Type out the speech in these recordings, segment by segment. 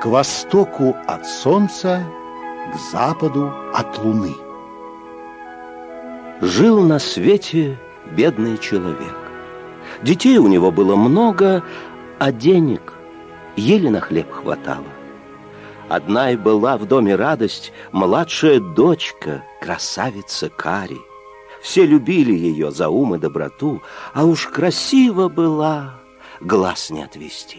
к востоку от солнца, к западу от луны. Жил на свете бедный человек. Детей у него было много, а денег еле на хлеб хватало. Одна и была в доме радость, младшая дочка, красавица Кари. Все любили ее за ум и доброту, а уж красива была, глаз не отвести.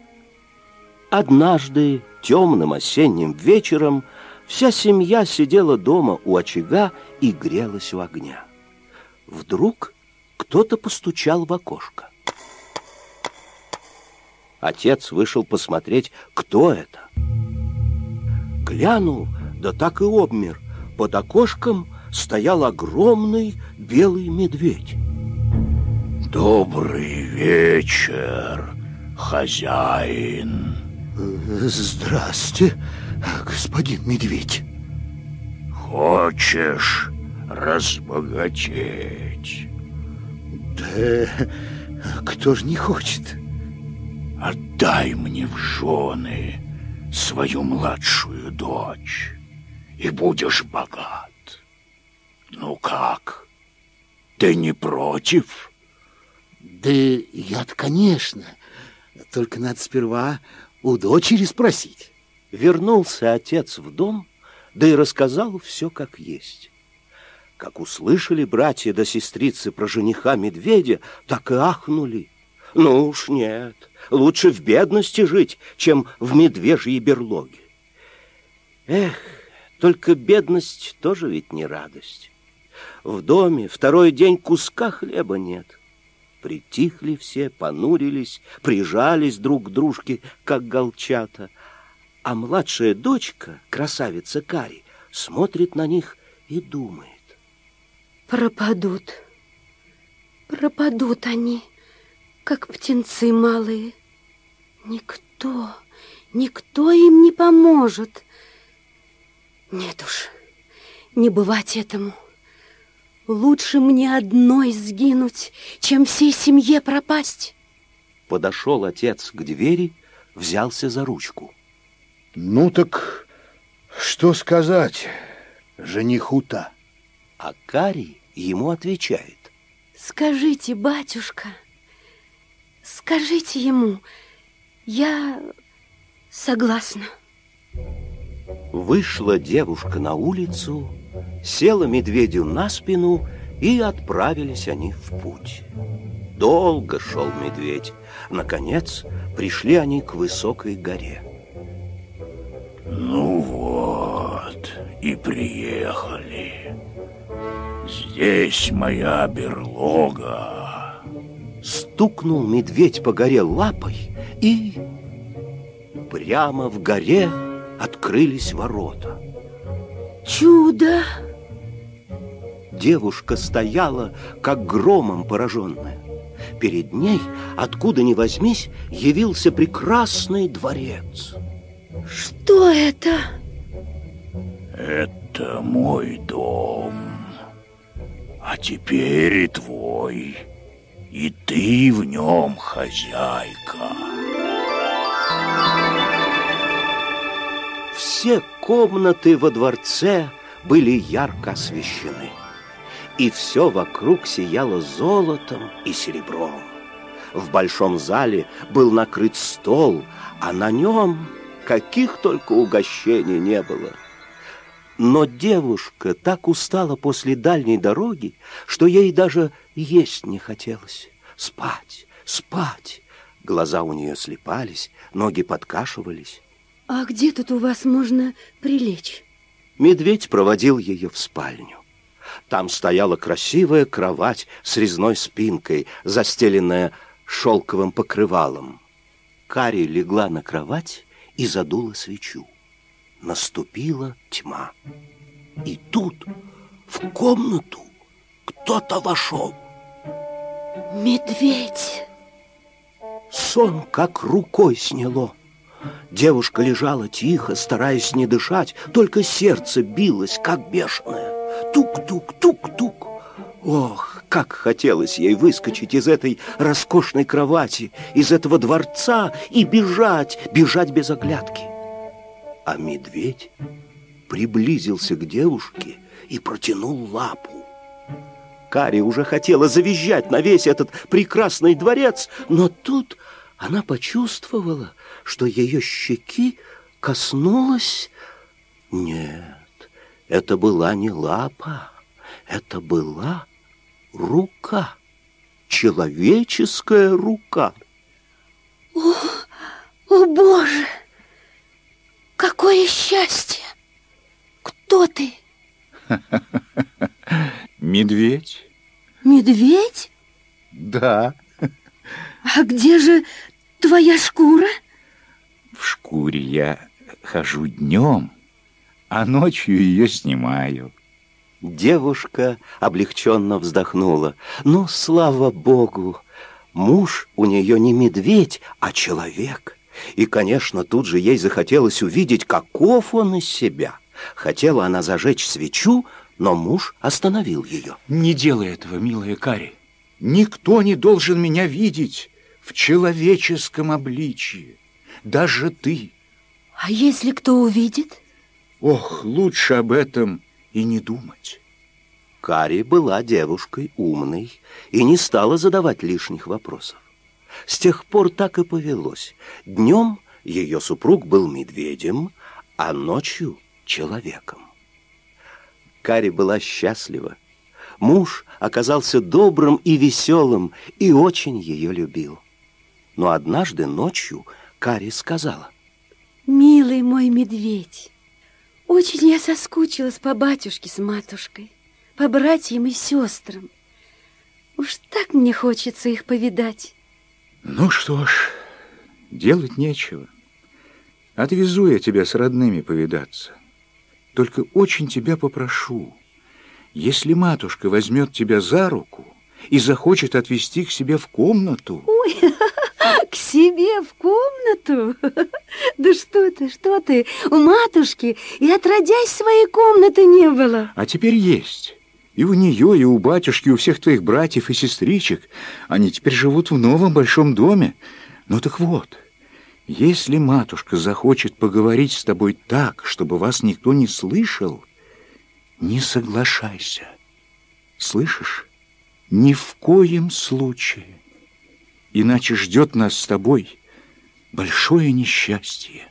Однажды, темным осенним вечером, вся семья сидела дома у очага и грелась у огня. Вдруг кто-то постучал в окошко. Отец вышел посмотреть, кто это. Глянул, да так и обмер. Под окошком стоял огромный белый медведь. Добрый вечер, хозяин. Здрасте, господин медведь. Хочешь разбогатеть? Да кто ж не хочет? Отдай мне в жены свою младшую дочь, и будешь богат. Ну как, ты не против? Да я-то, конечно. Только надо сперва у дочери спросить. Вернулся отец в дом, да и рассказал все как есть. Как услышали братья да сестрицы про жениха медведя, так и ахнули. Ну уж нет, лучше в бедности жить, чем в медвежьей берлоге. Эх, только бедность тоже ведь не радость. В доме второй день куска хлеба нет. Притихли все, понурились, прижались друг к дружке, как голчата. А младшая дочка, красавица Кари, смотрит на них и думает. Пропадут они, как птенцы малые. Никто им не поможет. Нет уж, не бывать этому. Лучше мне одной сгинуть, чем всей семье пропасть. Подошел отец к двери, взялся за ручку. Ну так что сказать жениху-то? А Кари ему отвечает. Скажите, батюшка, скажите ему, я согласна. Вышла девушка на улицу, села медведю на спину, и отправились они в путь. Долго шел медведь. Наконец пришли они к высокой горе. Ну вот, и приехали. Здесь моя берлога. Стукнул медведь по горе лапой, и прямо в горе открылись ворота. Чудо! Девушка стояла, как громом пораженная. Перед ней, откуда ни возьмись, явился прекрасный дворец. Что это? Это мой дом. А теперь и твой. И ты в нем хозяйка. Все комнаты во дворце были ярко освещены, и все вокруг сияло золотом и серебром. В большом зале был накрыт стол, а на нем каких только угощений не было. Но девушка так устала после дальней дороги, что ей даже есть не хотелось. Спать, спать. Глаза у нее слепались, ноги подкашивались. А где тут у вас можно прилечь? Медведь проводил ее в спальню. Там стояла красивая кровать с резной спинкой, застеленная шелковым покрывалом. Кари легла на кровать и задула свечу. Наступила тьма. И тут в комнату кто-то вошел. Медведь! Сон как рукой сняло. Девушка лежала тихо, стараясь не дышать, только сердце билось, как бешеное. Тук-тук, тук-тук. Ох, как хотелось ей выскочить из этой роскошной кровати, из этого дворца и бежать без оглядки. А медведь приблизился к девушке и протянул лапу. Кари уже хотела завизжать на весь этот прекрасный дворец, но тут она почувствовала, что ее щеки коснулась... Нет, это была не лапа, это была рука, человеческая рука. О, Боже! Какое счастье! Кто ты? Медведь. Медведь? Да. А где же твоя шкура? В шкуре я хожу днем, а ночью ее снимаю. Девушка облегченно вздохнула. Ну, слава богу, муж у нее не медведь, а человек. И, конечно, тут же ей захотелось увидеть, каков он из себя. Хотела она зажечь свечу, но муж остановил ее. Не делай этого, милая Кари. Никто не должен меня видеть в человеческом обличии. Даже ты. А если кто увидит? Ох, лучше об этом и не думать. Кари была девушкой умной и не стала задавать лишних вопросов. С тех пор так и повелось. Днем ее супруг был медведем, а ночью человеком. Кари была счастлива. Муж оказался добрым и веселым и очень ее любил. Но однажды ночью Кари сказала: «Милый мой медведь, очень я соскучилась по батюшке с матушкой, по братьям и сестрам. Уж так мне хочется их повидать». Ну что ж, делать нечего. Отвезу я тебя с родными повидаться. Только очень тебя попрошу, если матушка возьмет тебя за руку и захочет отвезти к себе в комнату... Ой, к себе в комнату? Да что ты, у матушки и отродясь своей комнаты не было. А теперь есть. И у нее, и у батюшки, и у всех твоих братьев и сестричек. Они теперь живут в новом большом доме. Ну так вот, если матушка захочет поговорить с тобой так, чтобы вас никто не слышал, не соглашайся. Слышишь? Ни в коем случае. Иначе ждет нас с тобой большое несчастье.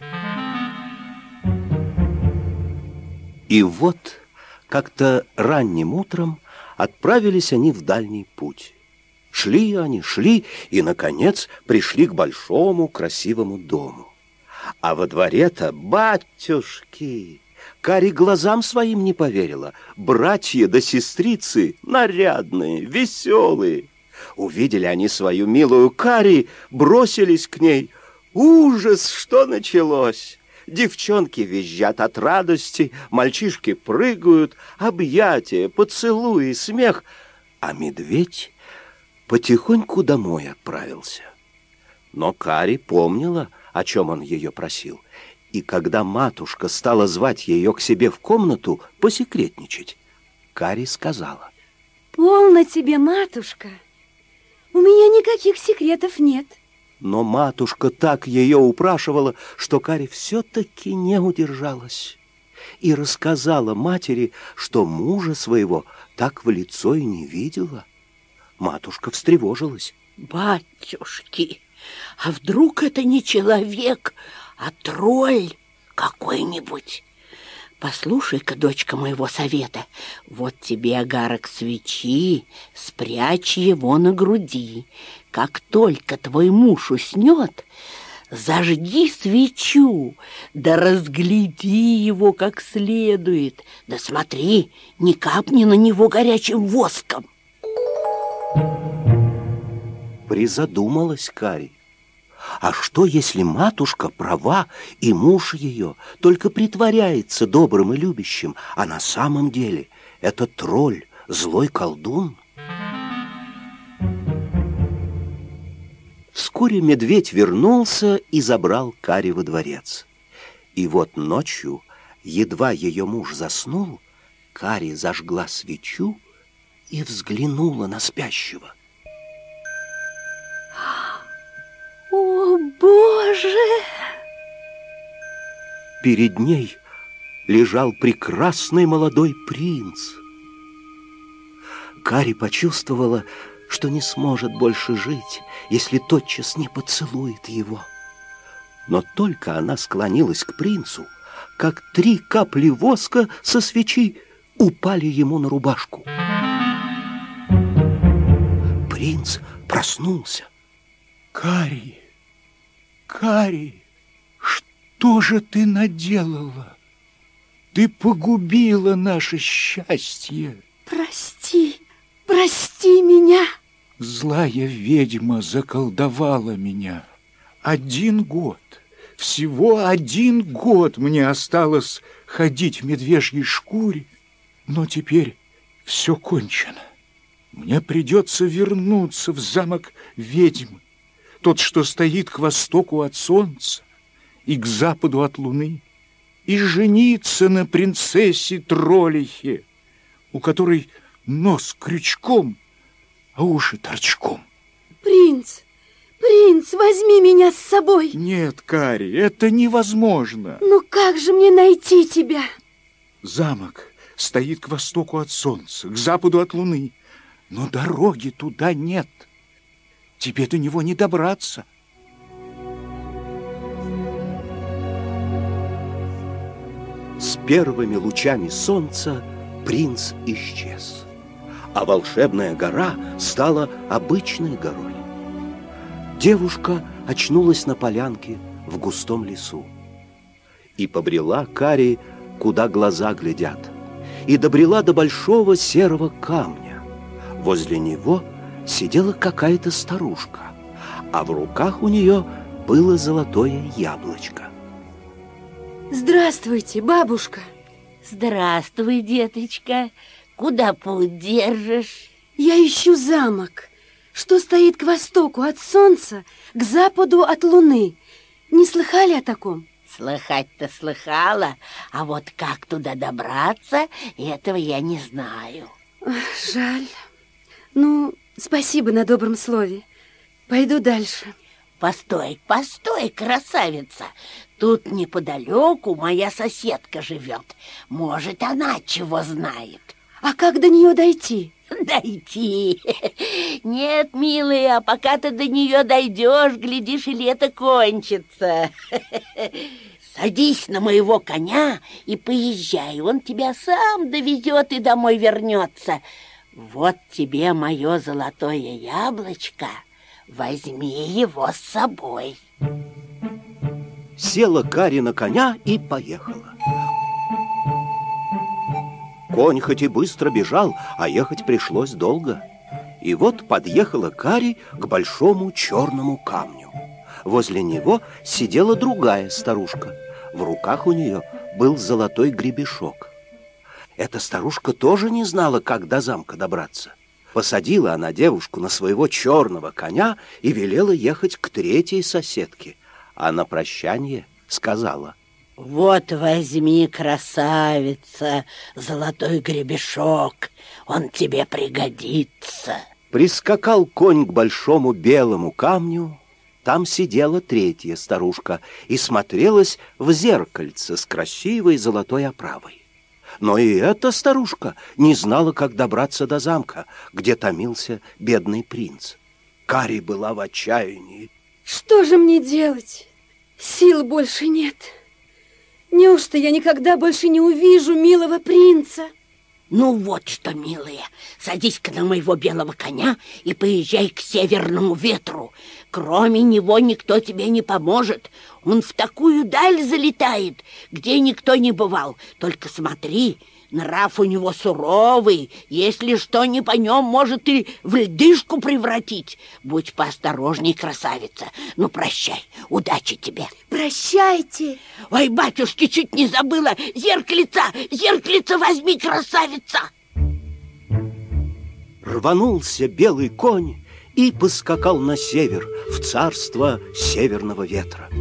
И вот как-то ранним утром отправились они в дальний путь. Шли они, шли, и, наконец, пришли к большому красивому дому. А во дворе-то батюшки! Кари глазам своим не поверила. Братья да сестрицы нарядные, веселые. Увидели они свою милую Кари, бросились к ней. Ужас, что началось! Девчонки визжат от радости, мальчишки прыгают, объятия, поцелуи, смех. А медведь потихоньку домой отправился. Но Кари помнила, о чем он ее просил. И когда матушка стала звать ее к себе в комнату посекретничать, Кари сказала: «Полно тебе, матушка, у меня никаких секретов нет». Но матушка так ее упрашивала, что Кари все-таки не удержалась и рассказала матери, что мужа своего так в лицо и не видела. Матушка встревожилась. «Батюшки, а вдруг это не человек, а тролль какой-нибудь? Послушай-ка, дочка, моего совета, вот тебе огарок свечи, спрячь его на груди. Как только твой муж уснет, зажги свечу, да разгляди его как следует, да смотри, не капни на него горячим воском». Призадумалась Кари. А что, если матушка права, и муж ее только притворяется добрым и любящим, а на самом деле это тролль, злой колдун? Вскоре медведь вернулся и забрал Кари во дворец. И вот ночью, едва ее муж заснул, Кари зажгла свечу и взглянула на спящего. О, Боже! Перед ней лежал прекрасный молодой принц. Кари почувствовала, что не сможет больше жить, если тотчас не поцелует его. Но только она склонилась к принцу, как 3 капли воска со свечи упали ему на рубашку. Принц проснулся. Кари, Кари, что же ты наделала? Ты погубила наше счастье. Прости, прости меня. Злая ведьма заколдовала меня. 1 год, всего 1 год мне осталось ходить в медвежьей шкуре, но теперь все кончено. Мне придется вернуться в замок ведьмы, тот, что стоит к востоку от солнца и к западу от луны, и жениться на принцессе Троллихе, у которой нос крючком, а уши торчком. Принц, принц, возьми меня с собой. Нет, Кари, это невозможно. Ну как же мне найти тебя? Замок стоит к востоку от солнца, к западу от луны, но дороги туда нет. Тебе до него не добраться. С первыми лучами солнца принц исчез, а волшебная гора стала обычной горой. Девушка очнулась на полянке в густом лесу и побрела Кари, куда глаза глядят, и добрела до большого серого камня. Возле него сидела какая-то старушка, а в руках у нее было золотое яблочко. Здравствуйте, бабушка. Здравствуй, деточка. Куда путь держишь? Я ищу замок, что стоит к востоку от солнца, к западу от луны. Не слыхали о таком? Слыхать-то слыхала, а вот как туда добраться, этого я не знаю. Жаль. Ну, спасибо на добром слове. Пойду дальше. Постой, постой, красавица. Тут неподалеку моя соседка живет. Может, она чего знает. А как до нее дойти? Дойти? Нет, милая, пока ты до нее дойдешь, глядишь, и лето кончится. Садись на моего коня и поезжай. Он тебя сам довезет и домой вернется. Вот тебе мое золотое яблочко. Возьми его с собой. Села Кари на коня и поехала. Конь хоть и быстро бежал, а ехать пришлось долго. И вот подъехала Кари к большому черному камню. Возле него сидела другая старушка. В руках у нее был золотой гребешок. Эта старушка тоже не знала, как до замка добраться. Посадила она девушку на своего черного коня и велела ехать к 3-й соседке. А на прощание сказала: вот возьми, красавица, золотой гребешок, он тебе пригодится. Прискакал конь к большому белому камню. Там сидела 3-я старушка и смотрелась в зеркальце с красивой золотой оправой. Но и эта старушка не знала, как добраться до замка, где томился бедный принц. Кари была в отчаянии. Что же мне делать? Сил больше нет. Неужто я никогда больше не увижу милого принца? Ну вот что, милая, садись-ка на моего белого коня и поезжай к северному ветру. Кроме него никто тебе не поможет. Он в такую даль залетает, где никто не бывал. Только смотри, нрав у него суровый. Если что не по нем, может и в льдышку превратить. Будь поосторожней, красавица. Ну, прощай, удачи тебе. Прощайте. Ой, батюшки, чуть не забыла. Зеркальце возьми, красавица. Рванулся белый конь и поскакал на север, в царство северного ветра.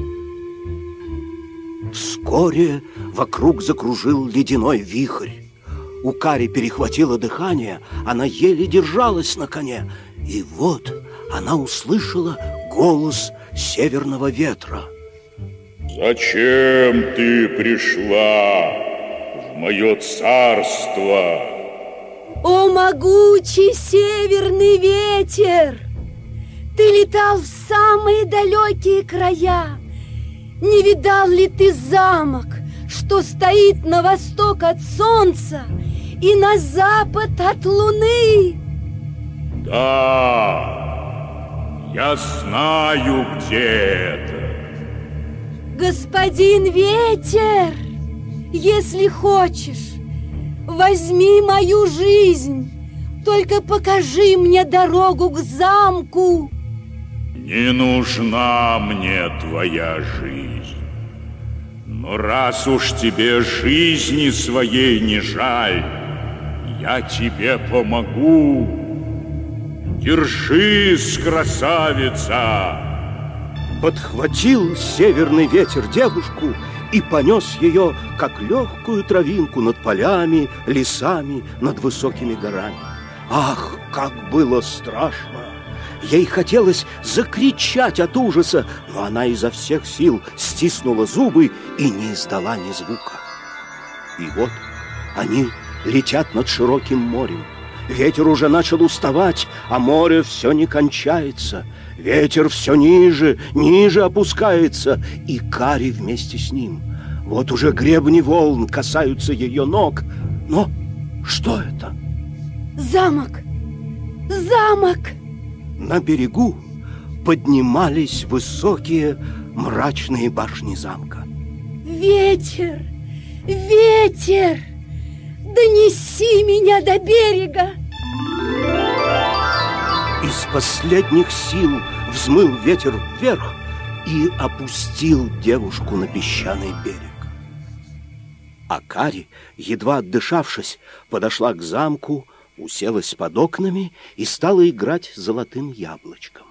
Вскоре вокруг закружил ледяной вихрь. У Кари перехватило дыхание, она еле держалась на коне. И вот она услышала голос северного ветра. Зачем ты пришла в мое царство? О, могучий северный ветер! Ты летал в самые далекие края. Не видал ли ты замок, что стоит на восток от солнца и на запад от луны? Да, я знаю, где это. Господин ветер, если хочешь, возьми мою жизнь, только покажи мне дорогу к замку. Не нужна мне твоя жизнь. Но раз уж тебе жизни своей не жаль, я тебе помогу. Держись, красавица! Подхватил северный ветер девушку и понес ее, как легкую травинку, над полями, лесами, над высокими горами. Ах, как было страшно! Ей хотелось закричать от ужаса, но она изо всех сил стиснула зубы и не издала ни звука. И вот они летят над широким морем. Ветер уже начал уставать, а море все не кончается. Ветер все ниже, ниже опускается, и Кари вместе с ним. Вот уже гребни волн касаются ее ног. Но что это? Замок! Замок! На берегу поднимались высокие мрачные башни замка. Ветер! Ветер! Донеси меня до берега! Из последних сил взмыл ветер вверх и опустил девушку на песчаный берег. А Кари, едва отдышавшись, подошла к замку, уселась под окнами и стала играть золотым яблочком.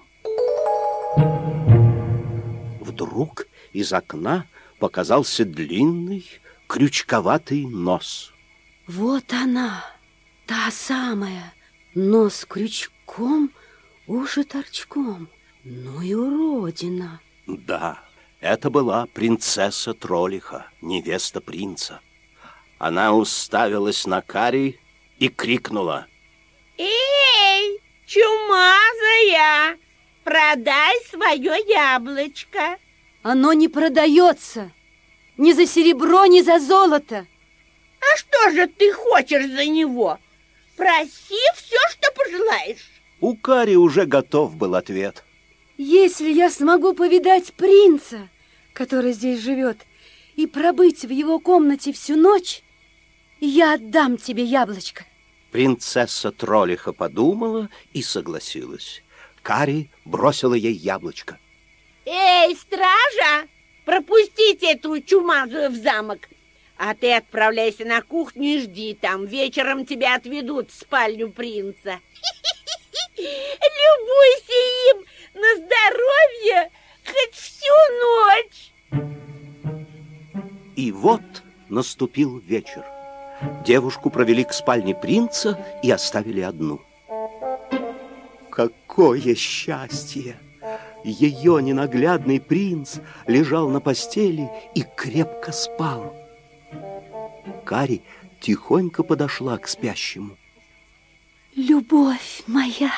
Вдруг из окна показался длинный, крючковатый нос. Вот она, та самая, нос крючком, уши торчком. Ну и уродина. Да, это была принцесса Троллиха, невеста принца. Она уставилась на Кари и крикнула: «Эй, чумазая, продай свое яблочко!» Оно не продается ни за серебро, ни за золото. А что же ты хочешь за него? Проси все, что пожелаешь. У Кари уже готов был ответ. Если я смогу повидать принца, который здесь живет, и пробыть в его комнате всю ночь, я отдам тебе яблочко. Принцесса Троллиха подумала и согласилась. Кари бросила ей яблочко. Эй, стража, пропустите эту чумазую в замок. А ты отправляйся на кухню и жди там. Вечером тебя отведут в спальню принца. Любуйся им на здоровье хоть всю ночь. И вот наступил вечер. Девушку провели к спальне принца и оставили одну. Какое счастье! Ее ненаглядный принц лежал на постели и крепко спал. Кари тихонько подошла к спящему. Любовь моя,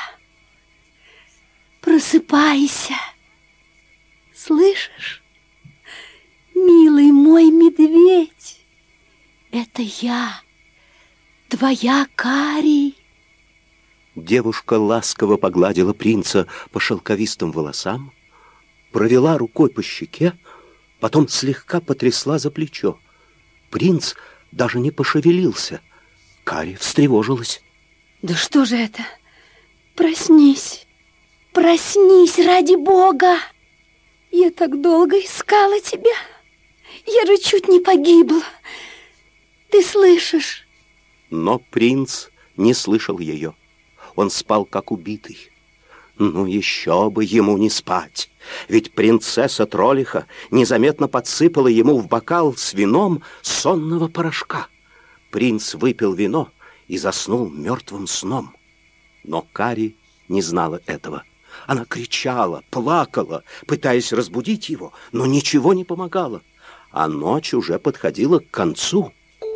просыпайся. Слышишь, милый мой медведь, это я, твоя Кари. Девушка ласково погладила принца по шелковистым волосам, провела рукой по щеке, потом слегка потрясла за плечо. Принц даже не пошевелился. Кари встревожилась. Да что же это? Проснись, проснись ради Бога. Я так долго искала тебя. Я же чуть не погибла. Ты слышишь? Но принц не слышал ее. Он спал, как убитый. Ну, еще бы ему не спать. Ведь принцесса Троллиха незаметно подсыпала ему в бокал с вином сонного порошка. Принц выпил вино и заснул мертвым сном. Но Кари не знала этого. Она кричала, плакала, пытаясь разбудить его, но ничего не помогало. А ночь уже подходила к концу.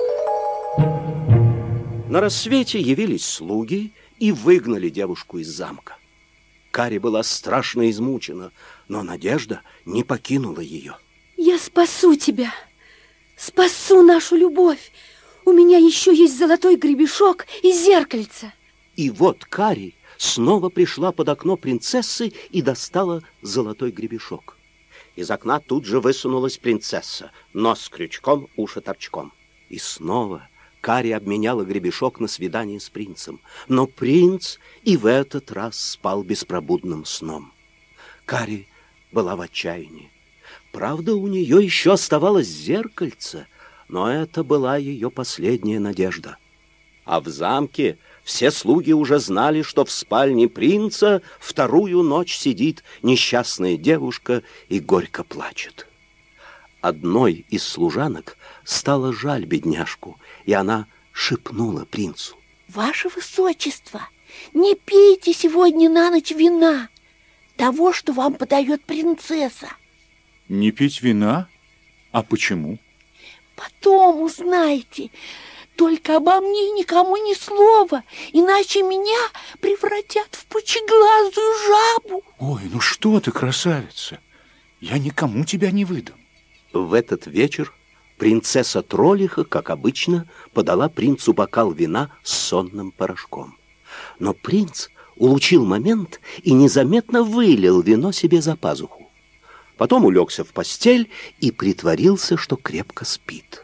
На рассвете явились слуги и выгнали девушку из замка. Кари была страшно измучена, но надежда не покинула ее. Я спасу тебя, спасу нашу любовь. У меня еще есть золотой гребешок и зеркальце. И вот Кари снова пришла под окно принцессы и достала золотой гребешок. Из окна тут же высунулась принцесса, нос крючком, уши торчком. И снова Кари обменяла гребешок на свидание с принцем. Но принц и в этот раз спал беспробудным сном. Кари была в отчаянии. Правда, у нее еще оставалось зеркальце, но это была ее последняя надежда. А в замке все слуги уже знали, что в спальне принца вторую ночь сидит несчастная девушка и горько плачет. Одной из служанок стало жаль бедняжку, и она шепнула принцу: «Ваше высочество, не пейте сегодня на ночь вина, того, что вам подает принцесса». Не пить вина? А почему? Потом узнаете. Только обо мне никому ни слова, иначе меня превратят в пучеглазую жабу. Ой, ну что ты, красавица, я никому тебя не выдам. В этот вечер принцесса Троллиха, как обычно, подала принцу бокал вина с сонным порошком. Но принц улучил момент и незаметно вылил вино себе за пазуху. Потом улегся в постель и притворился, что крепко спит.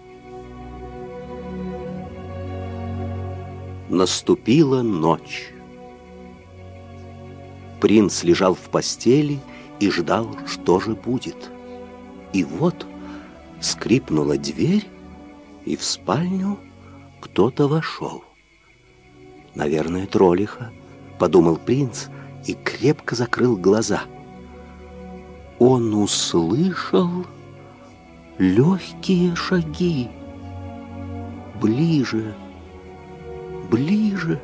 Наступила ночь. Принц лежал в постели и ждал, что же будет. И вот скрипнула дверь, и в спальню кто-то вошел. «Наверное, Троллиха», — подумал принц и крепко закрыл глаза. Он услышал легкие шаги. Ближе, ближе.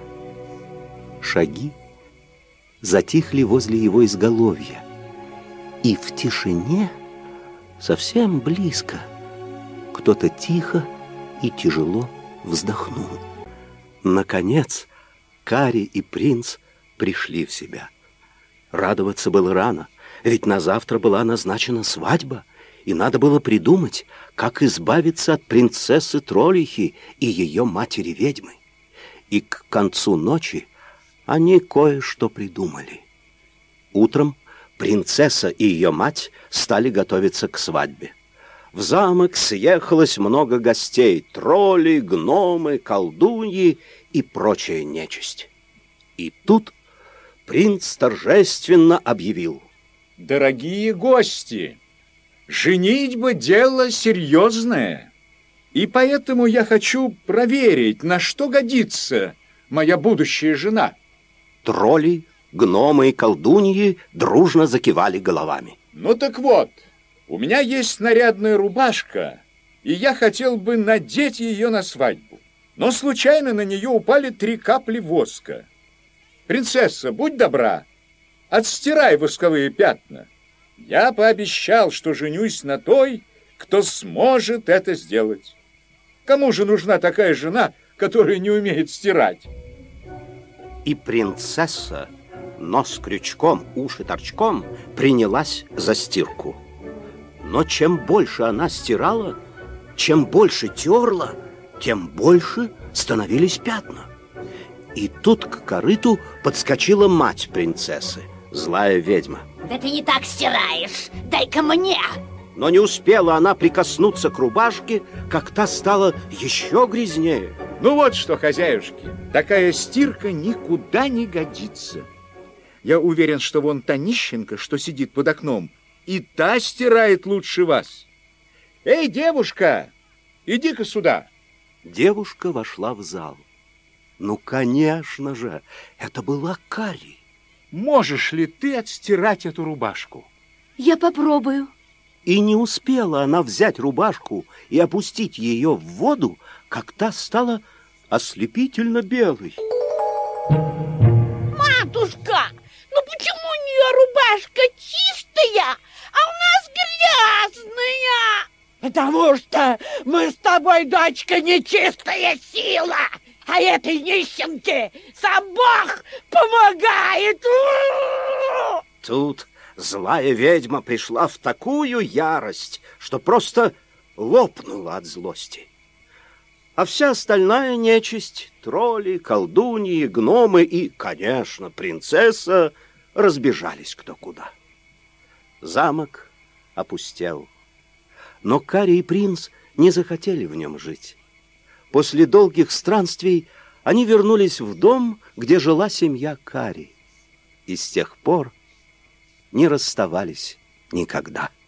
Шаги затихли возле его изголовья. И в тишине, совсем близко, кто-то тихо и тяжело вздохнул. Наконец, Кари и принц пришли в себя. Радоваться было рано, ведь на завтра была назначена свадьба, и надо было придумать, как избавиться от принцессы Троллихи и ее матери-ведьмы. И к концу ночи они кое-что придумали. Утром принцесса и ее мать стали готовиться к свадьбе. В замок съехалось много гостей: тролли, гномы, колдуньи и прочая нечисть. И тут принц торжественно объявил: Дорогие гости, женитьба — дело серьезное, и поэтому я хочу проверить, на что годится моя будущая жена. Тролли, гномы и колдуньи дружно закивали головами. Ну так вот, у меня есть нарядная рубашка, и я хотел бы надеть ее на свадьбу. Но случайно на нее упали 3 капли воска. Принцесса, будь добра, отстирай восковые пятна. Я пообещал, что женюсь на той, кто сможет это сделать. Кому же нужна такая жена, которая не умеет стирать? И принцесса, нос крючком, уши торчком, принялась за стирку. Но чем больше она стирала, чем больше терла, тем больше становились пятна. И тут к корыту подскочила мать принцессы, злая ведьма. Да ты не так стираешь, дай-ка мне. Но не успела она прикоснуться к рубашке, как та стала еще грязнее. Ну вот что, хозяюшки, такая стирка никуда не годится. Я уверен, что вон та нищенка, что сидит под окном, и та стирает лучше вас. Эй, девушка, иди-ка сюда. Девушка вошла в зал. Ну, конечно же, это была Кари. Можешь ли ты отстирать эту рубашку? Я попробую. И не успела она взять рубашку и опустить ее в воду, как та стала ослепительно белой. Матушка, ну почему Потому что мы с тобой, дочка, нечистая сила, а этой нищенке сам Бог помогает. Тут злая ведьма пришла в такую ярость, что просто лопнула от злости. А вся остальная нечисть, тролли, колдуньи, гномы и, конечно, принцесса, разбежались кто куда. Замок опустел. Но Кари и принц не захотели в нем жить. После долгих странствий они вернулись в дом, где жила семья Кари. И с тех пор не расставались никогда.